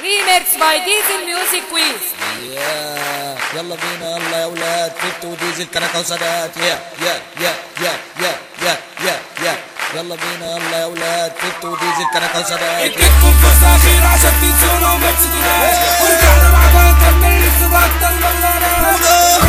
ريميكس باي ديزل ميوزك كويز. يلا بينا يلا يا ولاد، فت وديزل كنكه وسادات. يا يا يا يا يا يا يا يا يلا بينا يلا يا ولاد، فت وديزل كنكه وسادات. اديتكم فرصة أخيرة عشان تنسونا وما تسيبوناش، ورجعنا معاكم نكمل الاستضافة أكتر من مرة.